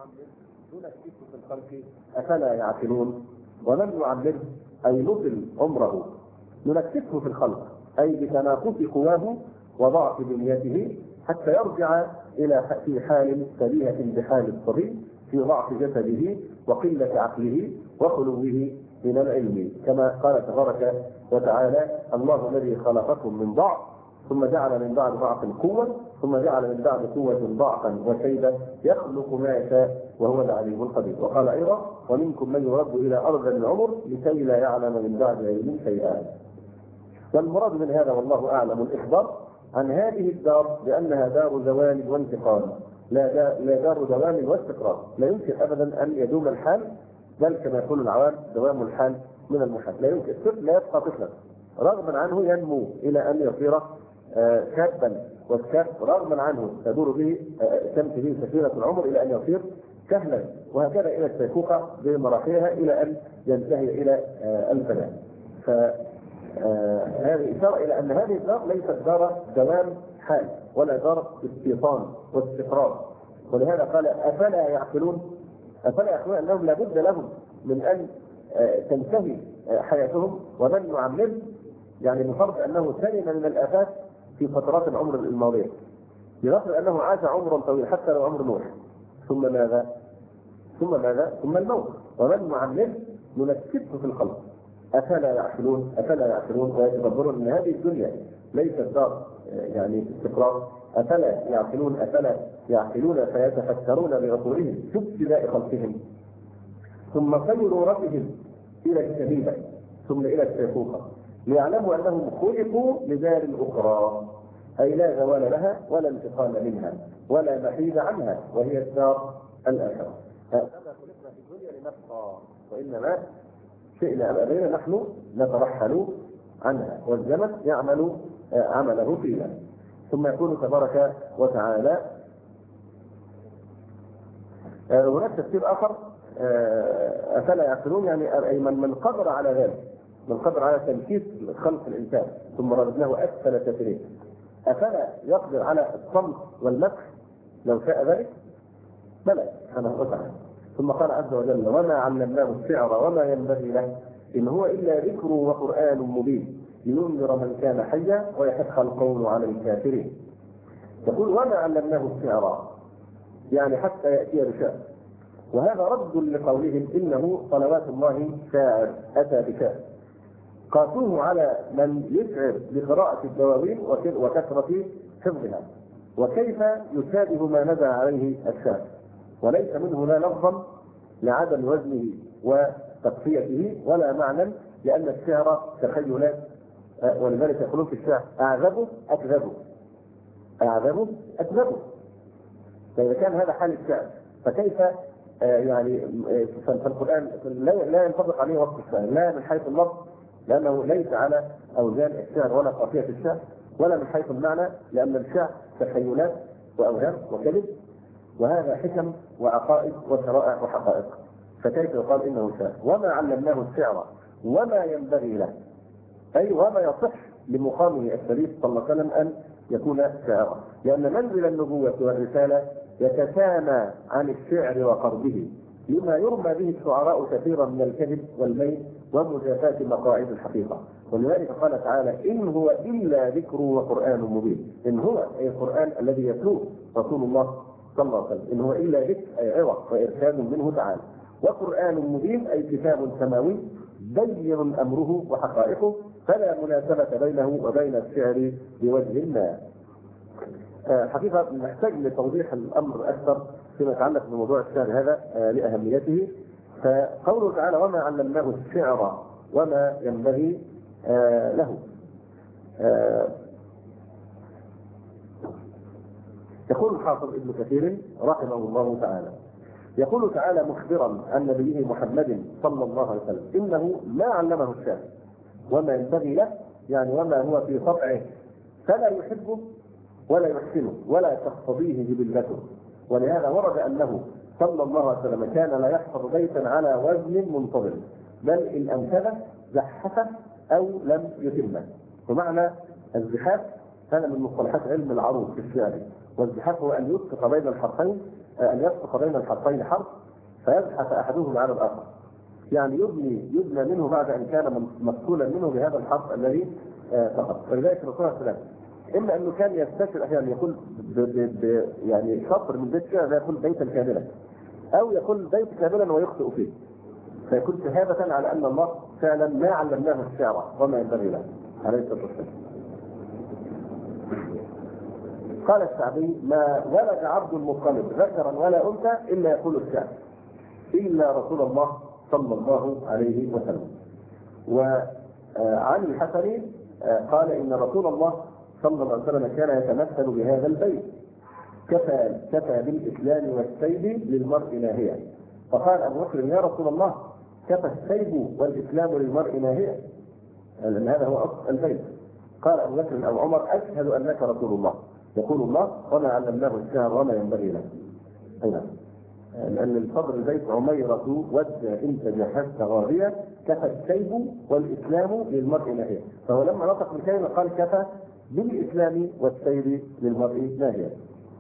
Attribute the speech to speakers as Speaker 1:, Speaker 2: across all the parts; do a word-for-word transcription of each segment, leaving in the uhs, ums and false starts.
Speaker 1: ننكسه في الخلق أفلا يعقلون. ومن نعمره أي نطل عمره ننكسه في الخلق أي بتناقص قواه وضعف بنيته حتى يرجع إلى في حال شبيهة بحال الصبي في ضعف جسده وقلة عقله وخلوه من العلم، كما قال تبارك وتعالى: الله الذي خلقكم من ضعف ثم جعل من بعد ضعف قوة ثم جعل من بعد قوة ضعفا وشيبة يخلق ما يشاء وهو العليم القدير. وقال أيضا: ومنكم من يرد إلى أرض العمر لكي لا يعلم من بعد علم شيئا. والمراد من هذا والله أعلم الإخبار عن هذه الدار بأنها دار زوال وانتقال، لا لا دار دوام واستقرار، لا يمكن أبدا أن يدوم الحال، بل كما يقول العوام دوام الحال من المحال. لا يمكن، الطفل لا يبقى طفلا، رغما عنه ينمو إلى أن يصير شابا، والشاب رغما عنه تدور به تمشي به سفينة العمر إلى أن يصير كهلا، وهكذا إلى الشيخوخة بمراحلها إلى أن ينتهي إلى الفناء. فهذه إشارة إلى أن هذه الدار ليست دار دوام حال ولا دار استيطان واستقرار. ولهذا قال: أفلا يعقلون؟ أفلا يعقلون أنهم لابد لهم من أن تنتهي حياتهم. ومن نعمره يعني بفرض أنه سلم من الآفات في فترات العمر الماضية، بغفل أنه عاش عمرا طويلا حتى لو عمر نوح، ثم ماذا؟ ثم ماذا؟ ثم الموت. ومن نعمره ننكسه في الخلق أفلا يعقلون؟ أفلا يعقلون ويتدبرون أن هذه الدنيا ليست دار يعني استقرار. أفلا يعقلون أفلا يعقلون فيتفكرون بعقولهم في ابتداء خلقهم ثم خيرورتهم إلى الشبيبة ثم إلى الشيخوخة ليعلموا أنهم خلقوا لدار أخرى، أي لا زوال لها ولا انتقال منها ولا محيد عنها، وهي الدار الآخرة. هذا خلقنا في الدنيا لنبقى، وإنما شئنا أم أبينا نحن نترحل عنها، والزمن يعمل عمله فينا. ثم يقول تبارك وتعالى: هناك تفسير آخر: أفلا يعقلون، يعني من قدر على ذلك، من قدر على تنكيس خلق الإنسان ثم رددناه أسفل سافلين، أفلا يقدر على الصمت والمسح لو شاء ذلك؟ بلى سبحانه وتعالى. ثم قال عز وجل: وما علمناه الشعر وما ينبغي له إن هو إلا ذكر وقرآن مبين لينذر من كان حيا ويحق القول على الكافرين. يقول: وما علمناه الشعر، يعني حتى يأتي بشعر، وهذا رد لقولهم إنه صلوات الله شاعر أتى بشعر. قاسوه على من يشعر بقراءة الدواوين وكثرة حفظها، وكيف يشابه ما نزل عليه الشعر، وليس منه لا لفظا لعدم وزنه وتقفيته ولا معنى، لأن الشعر تخيلات، ولذلك يقولون في الشعر: أعذبه أكذبه أعذبه أكذبه. فإذا كان هذا حال الشعر فكيف يعني فالقرآن لا ينطبق عليه وصف الشعر، لا من حيث اللفظ لأنه ليس على أوزان الشعر ولا قافية الشعر، ولا من حيث المعنى لأن الشعر تخيلات وأوهام وكذب، وهذا حكم وعقائد وشرائع وحقائق، فكيف يقال إنه شعر؟ وما علمناه الشعر وما ينبغي له، أي وما يصح لمقامه الشريف صلى الله عليه وسلم أن يكون شاعرا، لأن منزل النبوة والرسالة يتسامى عن الشعر وقربه، لما يرمى به الشعراء كثيرا من الكذب والميل ومجافاة مقاعد الحقيقة. ولذلك قال تعالى: إن هو إلا ذكر وقرآن مبين. إن هو أي القرآن الذي يتلوه رسول الله صلى الله عليه وسلم، إن هو إلا ذكر أي عظة وإرشاد منه تعالى، وقرآن مبين أي كتاب سماوي بين أمره وحقائقه، فلا مناسبة بينه وبين الشعر بوجه ما. حقيقة نحتاج لتوضيح الأمر أكثر فيما يتعلق بموضوع الشعر هذا لأهميته. فقوله تعالى: وما علمناه الشعر وما ينبغي له، يقول الحافظ ابن كثير رحمه الله تعالى، يقول تعالى مخبرا عن نبيه محمد صلى الله عليه وسلم: إنه ما علمه الشعر وما ينبغي له، يعني وما هو في طبعه فلا يحبه ولا يحسنه ولا تقتضيه جبلته. ولهذا ورد أنه صلى الله عليه وسلم كان لا يحفظ بيتا على وزن منتظم، بل إن أنشده زحفه أو لم يتمه. ومعنى الزحاف هذا من مصطلحات علم العروض في الشعر، والزحاف هو أن يسقط بين الحرفين أن يسبق بين الحرفين حرف فيزحف أحدهما على الآخر، يعني يبني يبنى منه بعد أن كان مفصولا منه بهذا الحرف الذي سقط. ولذلك الرسول صلى الله عليه وسلم إما أنه كان يستشعر أحيانا يقول ب ب ب يعني شطر من بيت كده يقول بيتا كاملا، أو يقول بيت كاملا ويخطئ فيه، فيكون شهادة على أن الله فعلا ما علمناه الشعر وما ينبغي له عليه الصلاة والسلام. قال الشعبي: ما ولد عبد مطلب ذكرا ولا أنثى إلا يقول الشعر إلا رسول الله صلى الله عليه وسلم. وعن الحسن قال: إن رسول الله صلى الله عليه وسلم كان يتمثل بهذا البيت: كفى كفى بالإسلام والسيب للمرء ناهيا. فقال أبو بكر: يا رسول الله، كفى السيب والإسلام للمرء ناهيا، لأن هذا هو أصل البيت. قال أبو بكر أو عمر: أشهد أنك رسول الله. يقول الله: وما علمناه الشعر وما ينبغي له. أيضا لأن الفضل البيت عميرة ود إن تجهزت غاضية، كفى السيب والإسلام للمرء ناهيا. فهو لما نطق بالكلمة قال: كفى بالإسلام والسيب للمرء ناهيا.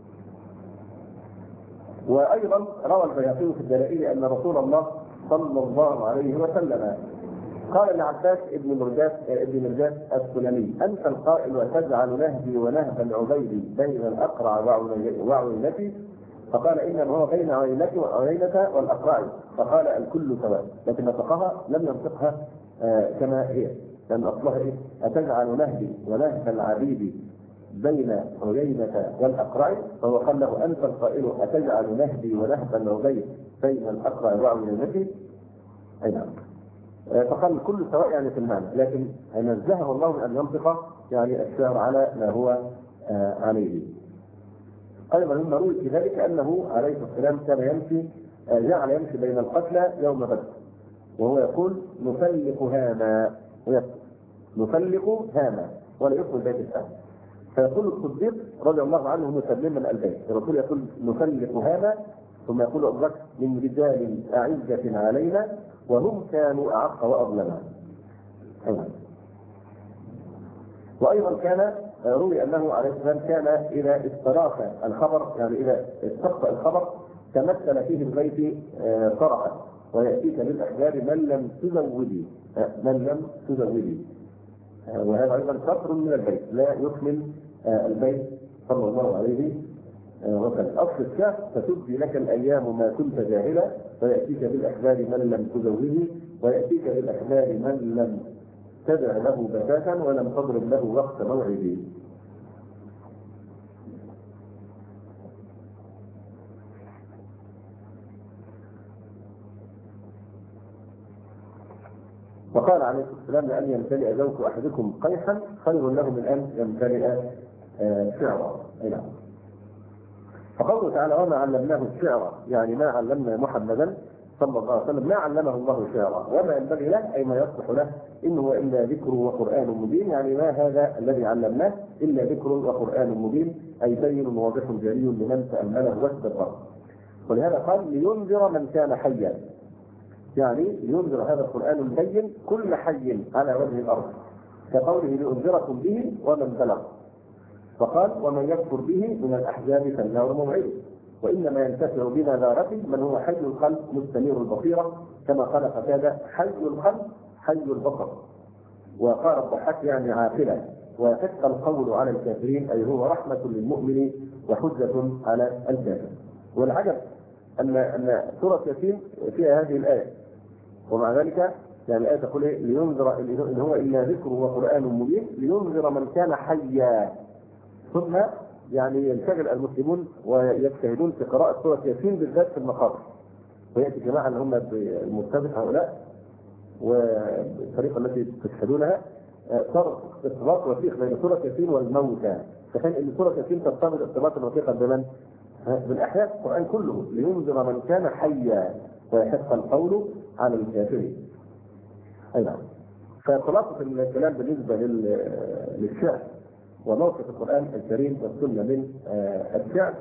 Speaker 1: وأيضا روى البيهقي في الدلائل أن رسول الله صلى الله عليه وسلم قال لعباس ابن مرداس ابن مرداس السلمي: أنت القائل وتجعل نهبي ونهب العبيد بين الأقرع وعوينتي. فقال: إنما هو بين عوينتي وعوينة والأقرع. فقال: الكل سواء. لكن نطقها لم ينطقها كما هي، لأن أصلها إيه؟ أتجعل نهبي ونهب العبيد بين عيينة والأقرع. فهو قال له: أنت القائل أتجعل نهبي ونهب العبيد بين الأقرع وعوينتي. أي نعم. فقال كل سواء يعني في المعنى، لكن نزهه الله من أن ينطق يعني الشعر على ما هو عليه. أيضا مما روي في ذلك أنه عليه السلام كان يمشي جعل يمشي بين القتلى يوم بدر وهو يقول: نفلق هاما، نفلق هاما، ولا يقبل بيت السلام. فيقول الصديق رضي الله عنه مسلما البيت، الرسول يقول: نفلق هاما، ثم يقول أبو بكر: من رجال أعزة علينا وهم كانوا أعق وأظلما. وأيضا كان روي أنه عليه السلام كان إذا استراح الخبر، يعني إذا استقبل الخبر تمثل فيه البيت صرحا: ويأتيك بالأخبار من لم تزودي من لم تزودي. وهذا أيضا شطر من البيت، لا يكمل البيت صلى الله عليه وسلم. أصل الشعر: فتبدي لك الأيام ما كنت جاهلا، ويأتيك بالأخبار من لم تزوده، ويأتيك بالأخبار من لم تدع له بتاتا ولم تضرب له وقت موعده. وقال عليه السلام: لأن يمتلئ زوج أحدكم قيحا خير له من أن يمتلئ شعرا. نعم. فقوله تعالى: وما علمناه الشعر، يعني ما علمنا محمدا صلى الله عليه وسلم ما علمه الله شعرا وما ينبغي له، أي ما يصلح له، إنه إلا ذكر وقرآن مبين، يعني ما هذا الذي علمناه إلا ذكر وقرآن مبين، أي بين واضح جلي لمن تأمله واستدبره. ولهذا قال: لينذر من كان حيا، يعني لينذر هذا القرآن البين كل حي على وجه الأرض، كقوله: لأنذركم به ومن بلغ. فقال: ومن يكفر به من الأحزاب فالنار موعده. وإنما ينتفع بنا ذارته من هو حي القلب مستنير البصيرة، كما قال قتادة: حي القلب حي البصر. وقال الضحاك: يعني عاقلا. ويحق القول على الكافرين، أي هو رحمة للمؤمن وحجة على الكافر. والعجب أن أن سورة ياسين فيها هذه الآية، ومع ذلك يعني الآية تقول: لينذر إن هو إلا ذكر وقرآن مبين لينذر من كان حيا. ثم يعني ينشغل المسلمون ويجتهدون في قراءة سورة ياسين بالذات في المقابر، ويأتي جماعة اللي هم المبتدع هؤلاء والطريقة التي تشهدونها صار ارتباط وثيق بين سورة ياسين والموتى، في حين ان سورة ياسين ترتبط ارتباطا وثيقا بمن؟ بالأحياء. القرآن كله لينذر من كان حيا ويحق القول على الكافرين. أي نعم. فخلاصة الكلام بالنسبة للشعر وموقف القرآن الكريم والسنة من الشعر،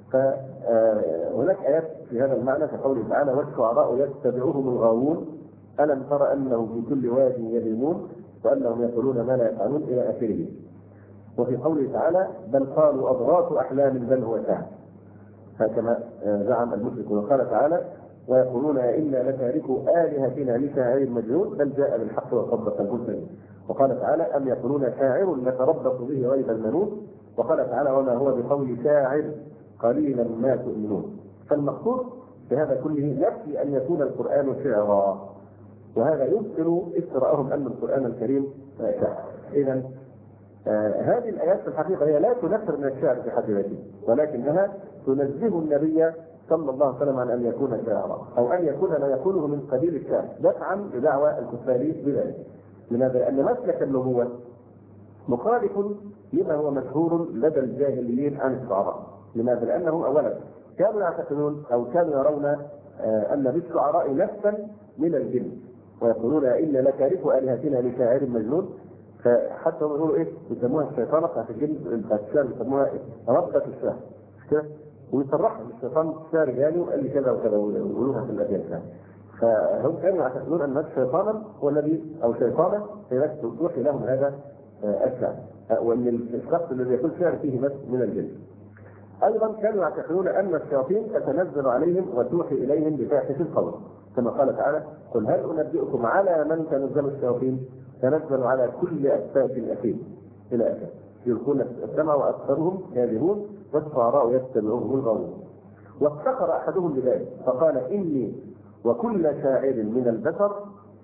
Speaker 1: فهناك آيات في هذا المعنى كقوله تعالى: والشعراء يتبعهم الغاوون ألم تر أنهم في كل واد يهيمون وأنهم يقولون ما لا يفعلون إلى آخره. وفي قوله تعالى: بل قالوا أضغاث أحلام بل هو شعر. كما زعم المشركون. وقال تعالى: ويقولون إنا لتاركوا آلهتنا لشاعر مجنون بل جاء بالحق وصدق المرسلين. وقال تعالى: أم يقولون شاعر نتربص به ريب المنون. وقال تعالى: وما هو بقول شاعر قليلا ما تؤمنون. فالمقصود بهذا كله نفي أن يكون القرآن شعرا، وهذا يبطل افتراءهم أن القرآن الكريم شعر. إذا آه هذه الآيات في الحقيقة هي لا تنفر من الشعر في حد ذاته، ولكنها تنزه النبي صلى الله عليه وسلم عن أن يكون شاعرا، أو أن يكون ما يقوله من قبيل الشعر دفعا لدعوى الكفار بذلك. لماذا؟ لأن مسلك النبوة مخالف لما هو مشهور لدى الجاهليين عن الشعراء. لماذا؟ لأنهم أولا كانوا يعتقدون أو كانوا يرون آه أن بالشعراء نفسا من الجن، ويقولون إن لتارك آلهتنا لشاعر مجنون. فحتى يقولوا ايه يسموها الشيطانه بتاعت الجن بتاعت الشعر، يسموها إيه؟ ربة الشعر كده، ويصرحوا الشيطان الشعر جاني وقال لي كذا وكذا ويقولوها في الابيات يعني. فهم كانوا يعتقدون ان شيطانا هو الذي او شيطانه هي التي توحي لهم هذا الشعر، وان الشخص الذي يقول شعر فيه بس من الجن. ايضا كانوا يعتقدون ان الشياطين تتنزل عليهم وتوحي اليهم بفاحشه القول، كما قال تعالى: قل هل انبئكم على من تنزل الشياطين؟ تنزل على كل أسفاك أثيم إلى آخره. يلقون السمع وأكثرهم كاذبون والشعراء يتبعهم الغاوون. وافتخر أحدهم بذلك فقال: إني وكل شاعر من البشر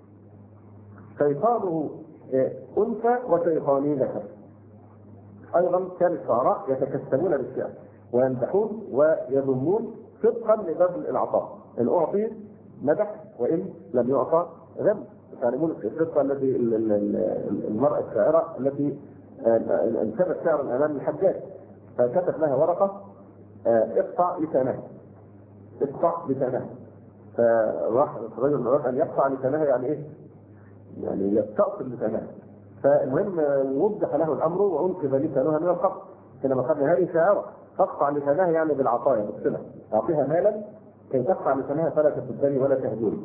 Speaker 1: شيطانه أنثى وشيطاني ذكر. أيضا كان الشعراء يتكسبون بالشعر ويمدحون ويذمون صدقا لبذل العطاء، إن أعطي مدح وإن لم يعطى ذم. تعلمون القصه التي المراه الشاعره التي انشدت شعرا امام الحجاج، فكتب لها ورقه: اقطع لسانها، اقطع لسانها. فراح الرجل اراد ان يقطع لسانها، يعني ايه؟ يعني يستأصل لسانها. فالمهم وضح له الامر وانقذ لسانها من القطع. كما قلنا هذه شاعره تقطع لسانها يعني بالعطايا بالصله، اعطيها مالا كي تقطع لسانها فلا تسبني ولا تهجري.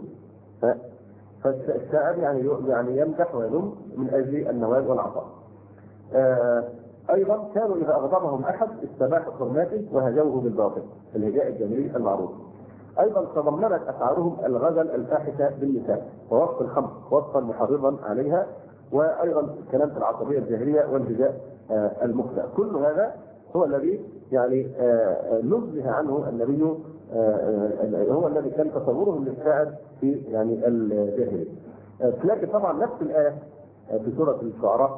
Speaker 1: فالشاعر يعني يعني يمدح ويذم من اجل النوال والعطاء. آه ايضا كانوا اذا اغضبهم احد استباحوا حرماته وهجوه بالباطل، الهجاء الجميل المعروف. ايضا تضمنت افعالهم الغزل الفاحشه بالنساء ووصف الخمر وصفا محرضا عليها، وايضا الكلام في العصبيه الجاهليه والهجاء آه المخدع. كل هذا هو الذي يعني آه نزه عنه النبي، آه هو الذي كان تصورهم للشاعر في يعني الجاهليه. لكن طبعا نفس الايه في سوره الشعراء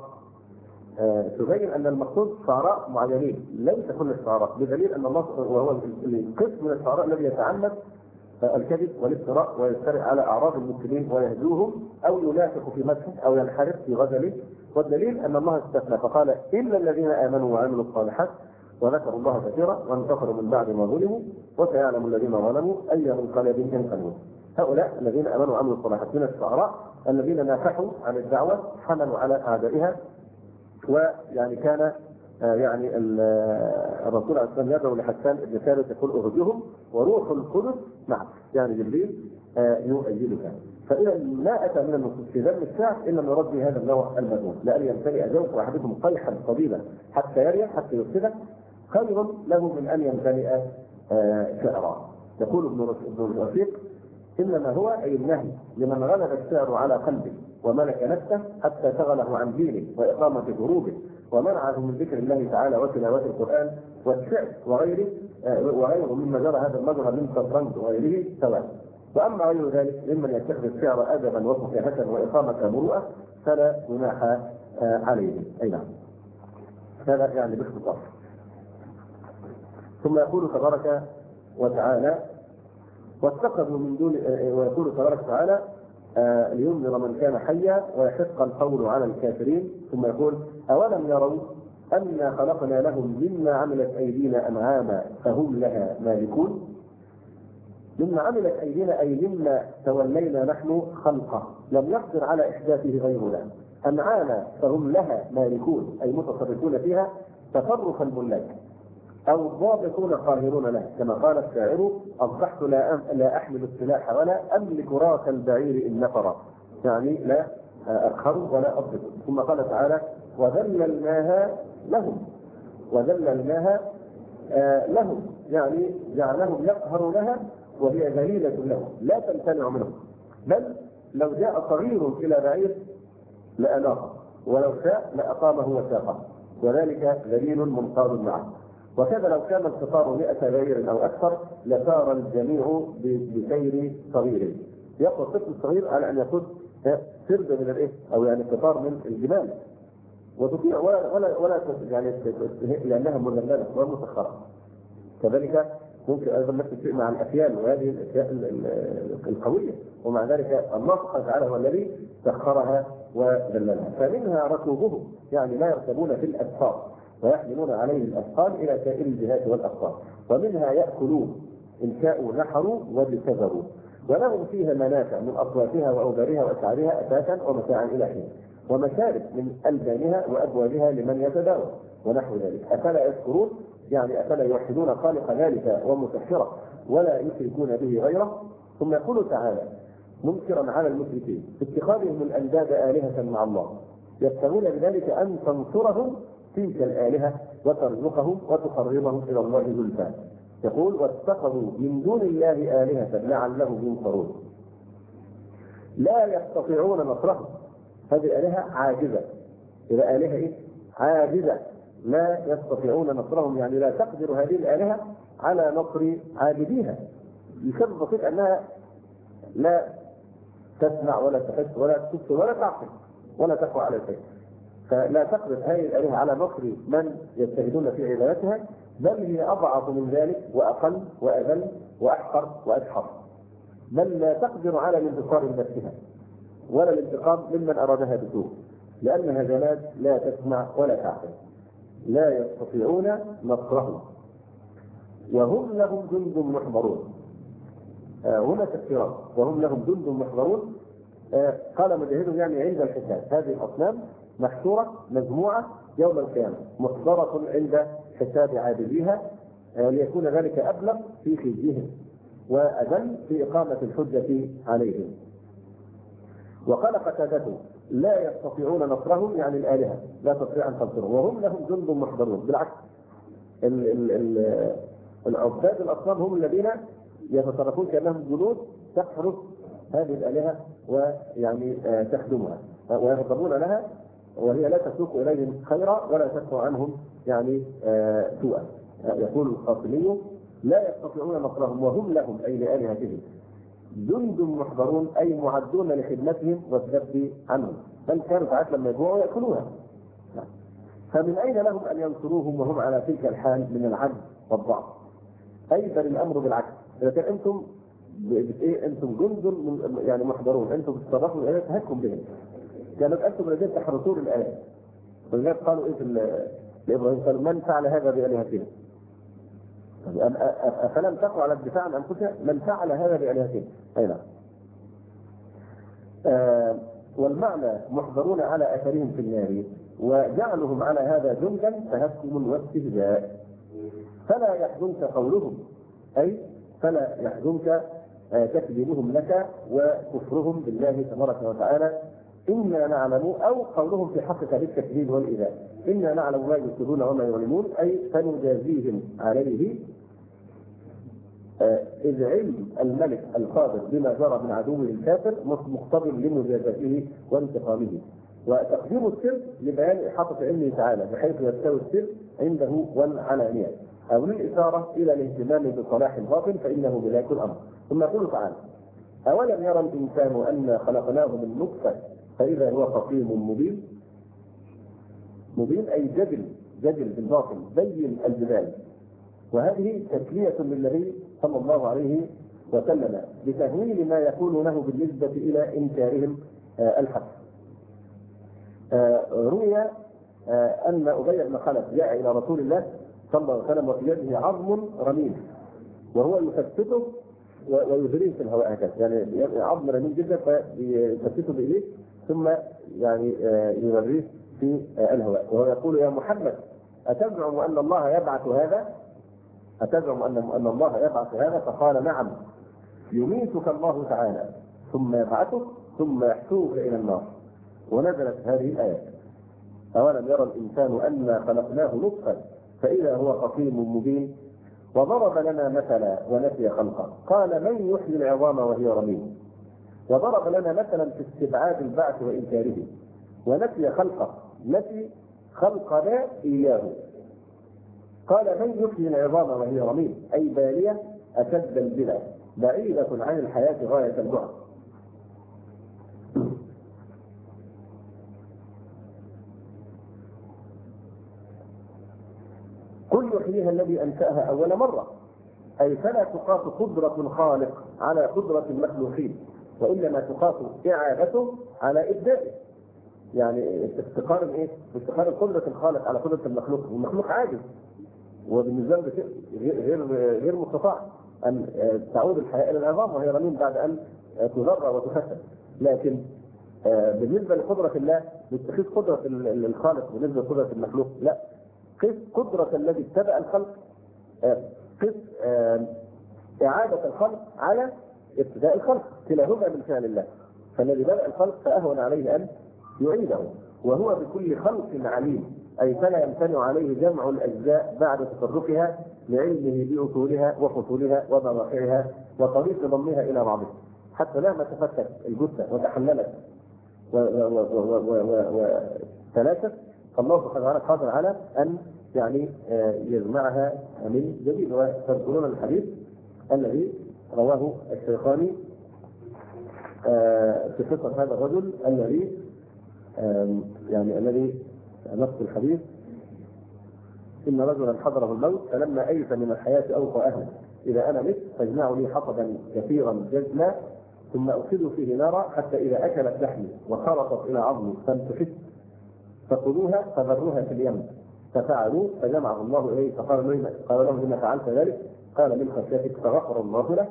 Speaker 1: تبين ان المقصود شعراء معينين ليس كل الشعراء، بدليل ان الله وهو القسم من الشعراء الذي يتعمد الكذب والافتراء ويفترئ على اعراض المسلمين ويهجوهم او ينافق في مدحه او ينحرف في غزله. والدليل ان الله استثنى فقال: الا الذين امنوا وعملوا الصالحات وذكروا الله كثيرا وانتصروا من بعد ما ظلموا وسيعلم الذين ظلموا اي منقلب ينقلبون. هؤلاء الذين امنوا وعملوا الصالحات من الشعراء الذين نافحوا عن الدعوه، حملوا على اعدائها. ويعني كان يعني الرسول عليه الصلاه والسلام يدعو لحسان بن ثابت يقول: اهجهم وروح القدس معك، يعني جبريل يؤيدك. فاذا ما اتى من النصوص في ذم الشعر الا من رد هذا النوع المذموم، لان يمتلئ جوف احدكم قيحا طبيبا حتى يريح حتى يفسده خير له من ان يمتلئ شعرا. يقول ابن الرفيق: انما هو اي النهي لمن غلب الشعر على قلبه وملك نفسه حتى شغله عن دينه واقامه دروبه ومنعه من ذكر الله تعالى وتلاوه القران والشعر وغيره وغيره مما جرى هذا المجرى من شطرنج وغيره سواء. واما غير ذلك ممن يتخذ الشعر ادبا وفكاهه واقامه مروءه فلا جناح عليه. اي نعم، هذا يعني باختصار. ثم يقول تبارك وتعالى: واتخذوا من دون، ويقول تبارك وتعالى: آه لينذر من كان حيا ويحق القول على الكافرين. ثم يقول: اولم يروا انا خلقنا لهم مما عملت ايدينا انعاما فهم لها مالكون. مما عملت ايدينا اي مما تولينا نحن خلقه لم يقدر على احداثه غيرنا. انعاما فهم لها مالكون اي متصرفون فيها تصرف الملاك او ضابطون قاهرون له، كما قال الشاعر: اصبحت لا لا احمل السلاح ولا املك راس البعير ان نفر، يعني لا اقهر ولا اضبط. ثم قال تعالى: وذللناها لهم، وذللناها آه لهم يعني جعلهم يقهر لها وهي ذليلة له لا تمتنع منه، بل لو جاء صغير إلى بعير لأناقه، ولو شاء لأقامه وساقه، وذلك ذليل منقاد معه. وكذا لو كان القطار مئة بعير أو أكثر لسار الجميع بسير صغير. يقوى الطفل الصغير على أن يكون سرد من الإيه أو يعني قطار من الجبال وتطيع ولا ولا ولا يعني لأنها مذللة ومسخرة. كذلك ممكن أيضا نفس الشيء مع الأفيال وهذه الأشياء القوية، ومع ذلك الله سبحانه وتعالى هو الذي سخرها وذللها. فمنها ركوبهم يعني لا يركبون في الأسفار ويحملون عليه الأثقال إلى سائر الجهات والأقطار، ومنها يأكلون إن شاءوا نحروا وبكذروا، ولهم فيها منافع من أصواتها وأوبارها وأشعارها أساسا ومتاعا إلى حين، ومشارب من ألبانها وأبوابها لمن يتداوى ونحو ذلك. أفلا يذكرون يعني أفلا يوحدون خالق ذلك ومسخره ولا يشركون به غيره. ثم يقول تعالى منكرا على المشركين اتخاذهم الأنداد آلهة مع الله يبتغون بذلك أن تنصرهم تلك الآلهة وترزقهم وتقربهم إلى الله زلفى. يقول واتخذوا من دون الله آلهة لعلهم ينصرون لا يستطيعون نصرهم. هذه الآلهة عاجزة، إذا آلهة إيه؟ عاجزة لا يستطيعون نصرهم، يعني لا تقدر هذه الآلهة على نصر عابديها بسبب بسيط أنها لا تسمع ولا تحس ولا تبصر ولا تعقل ولا تقوى على شيء، فلا تقدر هذه الآلهة على نصر من يجتهدون في عبادتها، بل هي أضعف من ذلك وأقل وأذل وأحقر وأدحر، بل لا تقدر على الانتصار بنفسها ولا الانتقام ممن أرادها بسوء، لأنها جماد لا تسمع ولا تعقل. لا يستطيعون نصرهم وهم لهم جند محضرون. آه هنا تفسيرات وهم لهم جند محضرون. آه قال مجاهد يعني عند الحساب هذه الأصنام محشورة مجموعة يوم القيامة محضرة عند حساب عابديها، آه ليكون ذلك أبلغ في خزيهم وأذل في إقامة الحجة عليهم. وقال قتادته لا يستطيعون نصرهم يعني الآلهة لا تستطيع أن تنصرهم وهم لهم جند محضرون. بالعكس العباد الأصنام هم الذين يتصرفون كأنهم جنود تحرس هذه الآلهة ويعني آه تخدمها ويغضبون لها، وهي لا تسوق إليهم خيرا ولا تدفع عنهم يعني آه سوءا. آه يقول القاسمي لا يستطيعون نصرهم وهم لهم أي لآلهتهم جند محضرون أي معدون لخدمتهم والذب عنهم، بل كانوا ساعات لما يجوعوا يأكلوها. فمن أين لهم أن ينصروهم وهم على تلك الحال من العجز والضعف؟ أي بل الأمر بالعكس، إذا كان أنتم إيه أنتم جند يعني محضرون أنتم تتصرفوا الآيات هكم بهم، كانت أنتم الذين تحرسون الآيات. ولذلك قالوا إيه في لإبراهيم قالوا من فعل هذا بآلهتنا؟ أفلم تقوا على الدفاع عن أنفسها؟ من فعل هذا بآلهتنا؟ أي نعم. آه والمعنى محضرون على أثرهم في النار وجعلهم على هذا جندا تهكم واستهزاء. فلا يحزنك قولهم أي فلا يحزنك آه تكذيبهم لك وكفرهم بالله تبارك وتعالى إنا نعلم، أو قولهم في حقك بالتكذيب والإيذاء إنا نعلم ما يسرون وما يعلمون أي فنجازيهم عليه. آه إذ علم الملك القادر بما جرى من عدوه الكافر مقتضٍ لمجازاته وانتقامه. وتقديم السر لبيان إحاطة علمه تعالى بحيث يستوي السر عنده والعلانية، أو للإشارة إلى الاهتمام بصلاح الباطن فإنه بذاك الأمر. ثم يقول تعالى أولم يرى الإنسان أنا خلقناه من نطفة فإذا هو خصيم مبين. مبين أي جدل جدل بالباطل بين الجدال. وهذه تسلية للنبي صلى الله عليه وسلم بتهويل ما يقولونه بالنسبة إلى إنكارهم آه الحق. آه روي آه أن أبي بن خلف جاء إلى رسول الله صلى الله عليه وسلم وفي يده عظم رميم وهو يفتته ويجريه في الهواء هكذا، يعني عظم رميم جدا فيفتته بإيديه ثم يعني آه يوريه في آه الهواء، وهو يقول يا محمد أتزعم أن الله يبعث هذا؟ أتزعم أن أن الله يبعث هذا؟ فقال نعم يميتك الله تعالى ثم يبعثك ثم يحشوك إلى النار. ونزلت هذه الآية أولم يرى الإنسان أنا خلقناه نطفة فإذا هو خصيم مبين. وضرب لنا مثلا ونسي خلقه قال من يحيي العظام وهي رميم. وضرب لنا مثلا في استبعاد البعث وإنكاره ونسي خلقه، نسي خلقنا إياه. قال من يحيي العظام وهي رميم، أي بالية أشد البلى بعيدة عن الحياة غاية البعد. قل يحييها الذي أنشأها أول مرة، أي فلا تقاس قدرة الخالق على قدرة المخلوقين، وإنما تقاس إعادته على إبدائه. يعني تقارن إيه؟ تقارن قدرة الخالق على قدرة المخلوق، والمخلوق عاجز وبالنسبة له غير غير مستطاع أن تعود الحياة إلى العظام وهي رميم بعد أن تذرى وتفسد. لكن بالنسبة لقدرة الله بتقيس قدرة الخالق بالنسبة لقدرة المخلوق؟ لا، قيس قدرة الذي ابتدأ الخلق، قيس إعادة الخلق على ابتداء الخلق، كلاهما من فعل الله. فالذي بدأ الخلق فأهون عليه أن يعيده، وهو بكل خلق عليم، أي فلا يمتنع عليه جمع الأجزاء بعد تفرقها لعلمه بأصولها وفصولها ومواقعها وطريق ضمها إلى بعضها، حتى مهما تفتت الجثة وتحملت وثلاثة فالله سبحانه وتعالى قادر على أن يعني يجمعها من جديد. وتذكرون الحديث الذي رواه الشيخاني في قصة هذا الرجل الذي يعني الذي نص الحديث: إن رجلا حضره الموت فلما أيس من الحياة أوصى أهله إذا أنا مت فاجمعوا لي حطبا كثيرا جزلا ثم أوقدوا فيه نارا حتى إذا أكلت لحمي وخرطت إلى عظمي فانتفت فخذوها فذروها في اليم. ففعلوا فجمعه الله إليه فقال له قال له لما فعلت ذلك؟ قال من خشيتك فغفر الله له.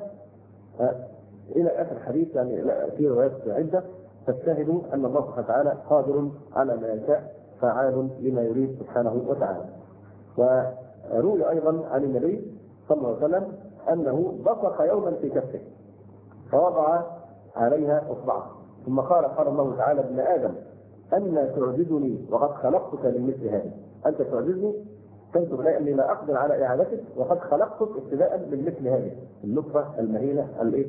Speaker 1: إلى آخر الحديث. يعني في روايات عدة فالشاهد أن الله سبحانه وتعالى قادر على ما يشاء فعال لما يريد سبحانه وتعالى. وروي أيضا عن النبي صلى الله عليه وسلم أنه بصق يوما في كفه فوضع عليها إصبعه ثم قال قال الله تعالى: ابن آدم أن تعجزني وقد خلقتك من مثل هذا. أنت تعجزني تنسب إلي أني لا أقدر على إعادتك وقد خلقتك ابتداء من مثل هذه النطفة المهينة الإيه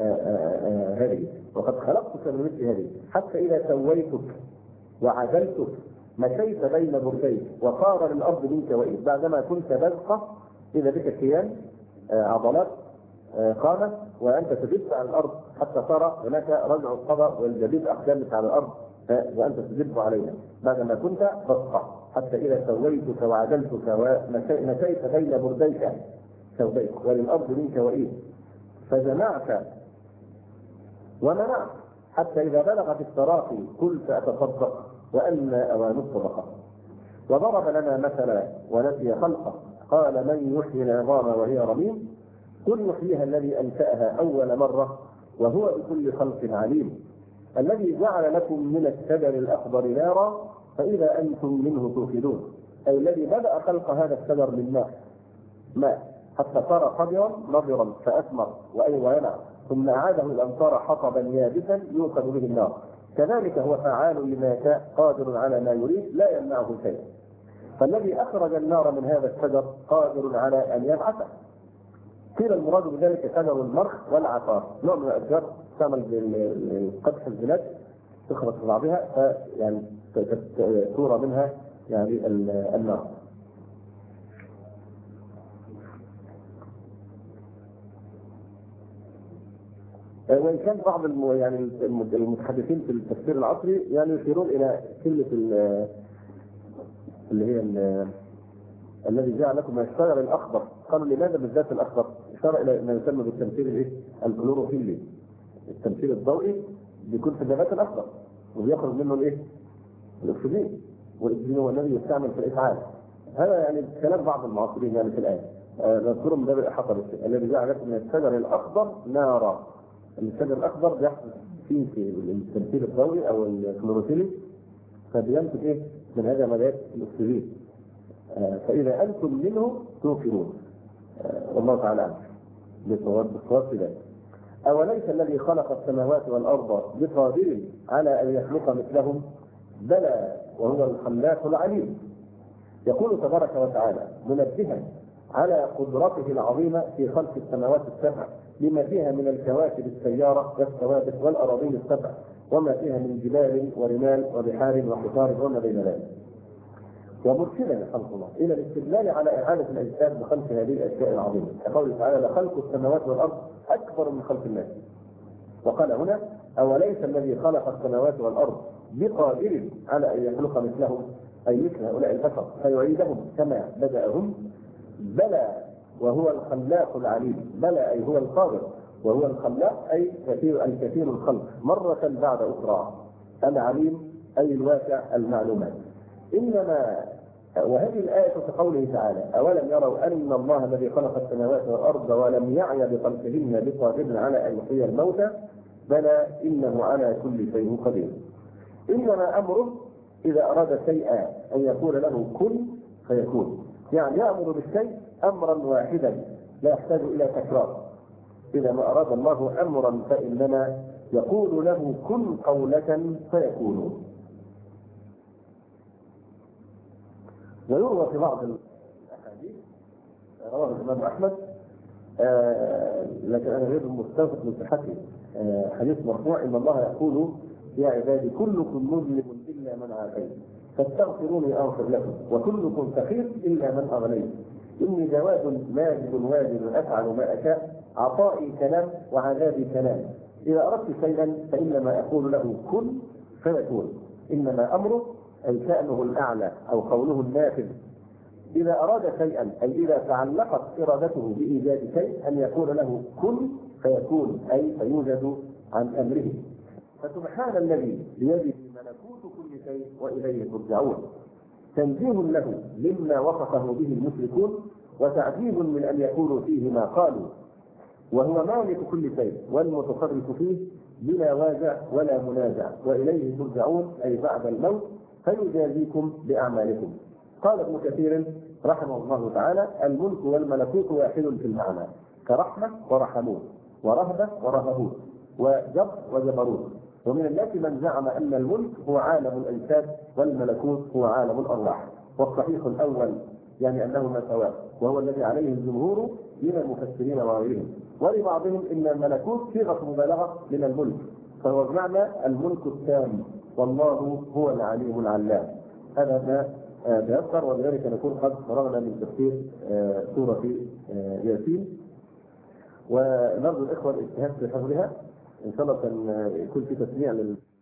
Speaker 1: هذه، وقد خلقتك من مثل هذه حتى إذا سويتك وعدلتك مشيت بين برديك وصار للأرض منك وإيه. بعدما كنت بزقة إذا بك كيان عضلات قامت وأنت تدب على الأرض حتى صار هناك رجع القضاء والجديد أقدامك على الأرض وأنت تدب عليها. بعدما كنت بزقة حتى إذا سويتك وعدلتك ومشيت بين برديك سويك وللأرض منك وإيه فجمعت ومنعت حتى إذا بلغت التراقي قلت أتصدق وأن أوان الصدقة. وضرب لنا مثلا ونسي خلقه قال من يحيي العظام وهي رميم. قل يحييها الذي أنشأها أول مرة وهو بكل خلق عليم. الذي جعل لكم من الشجر الأخضر نارا فإذا أنتم منه توقدون، أي الذي بدأ خلق هذا الشجر من ماء ماء حتى صار خضرا نضرا فأثمر وأي وينع ثم أعاده الأمطار حطبا يابسا يوقد به النار. كذلك هو فعال لما يشاء قادر على ما يريد لا يمنعه شيء. فالذي أخرج النار من هذا الشجر قادر على أن يبعثه. قيل المراد بذلك شجر المرخ والعقار، نوع من الأشجار تعمل بالقدح الزلات تخرج في بعضها فيعني تورى منها يعني النار. وإن كان بعض الم... يعني المتحدثين في التفسير العصري يعني يشيرون إلى كلمة اللي هي ال... الذي جاء لكم من الشجر الأخضر. قالوا لماذا بالذات الأخضر؟ إشارة إلى ما يسمى بالتمثيل الإيه؟ الكلوروفيلي. التمثيل الضوئي بيكون في النبات الأخضر وبيخرج منه الإيه؟ الأكسجين، والأكسجين هو الذي يستعمل في الإفعال. هذا يعني كلام بعض المعاصرين يعني في الآية. نذكرهم من باب الإحاطة الذي جاء لكم من الشجر الأخضر نارا. الشجر الأخضر بيحصل فيه في التمثيل الضوئي أو الكلوروفيلي فبينتج إيه؟ من هذا مادات الأكسجين. فإذا أنتم منه توقدون. والله تعالى أعلم بالصواب في ذلك. أوليس الذي خلق السماوات والأرض بقادر على أن يخلق مثلهم؟ بلى وهو الخلاق العليم. يقول تبارك وتعالى منبها على قدرته العظيمة في خلق السماوات السبع لما فيها من الكواكب السيارة والثوابت والأراضين السبع وما فيها من جبال ورمال وبحار وقطار وما بين ذلك. ومرشدا خلق الله إلى الاستدلال على إعادة الأجساد بخلق هذه الأشياء العظيمة، كقوله تعالى: لخلق السماوات والأرض أكبر من خلق الناس. وقال هنا: أوليس الذي خلق السماوات والأرض بقادر على أن يخلق مثلهم، أي مثل هؤلاء البشر فيعيدهم كما بدأهم؟ بلى وهو الخلاق العليم. بلى أي هو القادر، وهو الخلاق أي كثير الكثير الخلق مرة بعد أخرى. العليم أي الواسع المعلومات. إنما وهذه الآية كقوله تعالى: أولم يروا أن الله الذي خلق السماوات والأرض ولم يعي بخلقهن بقادر على أن يحيي الموتى بلى إنه على كل شيء قدير. إنما أمره إذا أراد شيئا أن يقول له كن فيكون، يعني يأمر بالشيء أمرا واحدا لا يحتاج إلى تكرار. إذا ما أراد الله أمرا فإنما يقول له كن قولة فيكون. ويروى في بعض الأحاديث رواه الإمام أحمد آه لكن أنا غير مستوثق من صحته، آه حديث مرفوع: إن الله يقول يا عبادي كلكم مظلم إلا من عافيت فاستغفروني أغفر لكم وكلكم فقير إلا من أغنيت إني جواد ماجد واجد أفعل ما أشاء عطائي كلام وعذابي كلام إذا أردت شيئا فإنما أقول له كن فيكون. إنما أمره أي شأنه الأعلى أو قوله النافذ. إذا أراد شيئا أي إذا تعلقت إرادته بإيجاد شيء أن يقول له كن فيكون، أي فيوجد عن أمره. فسبحان الذي بيده ملكوت كل شيء وإليه ترجعون. تنزيه له مما وصفه به المشركون وتعجيب من أن يقولوا فيه ما قالوا، وهو مالك كل شيء والمتصرف فيه بلا واجع ولا منازع وإليه ترجعون أي بعد الموت فيجازيكم بأعمالكم. قال ابن كثير رحمه الله تعالى: الملك والملكوت واحد في المعنى كرحمة ورحموت ورهبة ورهبوت وجبر وجبروت. ومن الناس من زعم أن الملك هو عالم الأجساد والملكوت هو عالم الأرواح، والصحيح الأول يعني أنهما سواء، وهو الذي عليه الجمهور من المفسرين وغيرهم. ولبعضهم إن الملكوت صيغة مبالغة من الملك، فهو بمعنى الملك التام، والله هو العليم العلام. هذا ما تيسر، وبذلك نكون قد فرغنا من تفسير سورة ياسين، ونرجو الإخوة الاجتهاد في حفظها إن شاء الله. كان يكون في تسميع لل